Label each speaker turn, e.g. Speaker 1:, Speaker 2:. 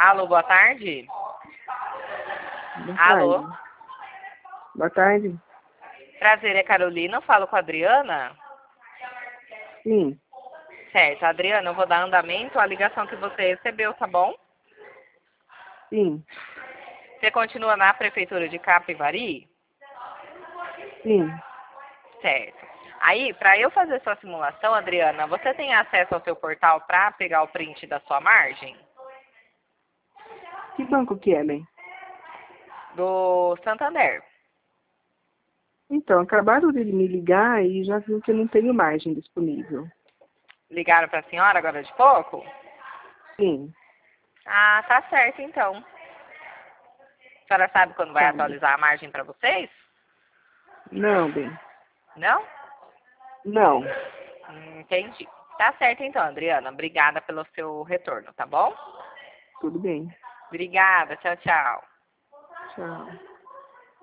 Speaker 1: Alô, boa tarde?
Speaker 2: Boa
Speaker 1: Alô?
Speaker 2: tarde. Boa tarde.
Speaker 1: Prazer, é Carolina. Eu falo com a Adriana.
Speaker 2: Sim,
Speaker 1: Certo, Adriana, eu vou dar andamento à ligação que você recebeu, tá bom?
Speaker 2: sim,
Speaker 1: Você continua na Prefeitura de Capivari?
Speaker 2: sim.
Speaker 1: Certo. Aí, para eu fazer sua simulação, Adriana, você tem acesso ao seu portal para pegar o print da sua margem?
Speaker 2: Que banco que é, bem?
Speaker 1: Do Santander.
Speaker 2: Então, acabaram de me ligar e já viu que eu não tenho margem disponível.
Speaker 1: Ligaram para a senhora agora de pouco?
Speaker 2: Sim,
Speaker 1: Ah, tá certo então. A senhora sabe quando vai
Speaker 2: sabe.
Speaker 1: atualizar a margem para vocês?
Speaker 2: Não, bem.
Speaker 1: Não?
Speaker 2: Não.
Speaker 1: Entendi. Tá certo então, Adriana. Obrigada pelo seu retorno, tá bom?
Speaker 2: Tudo bem.
Speaker 1: Obrigada. Tchau, tchau.
Speaker 2: Tchau.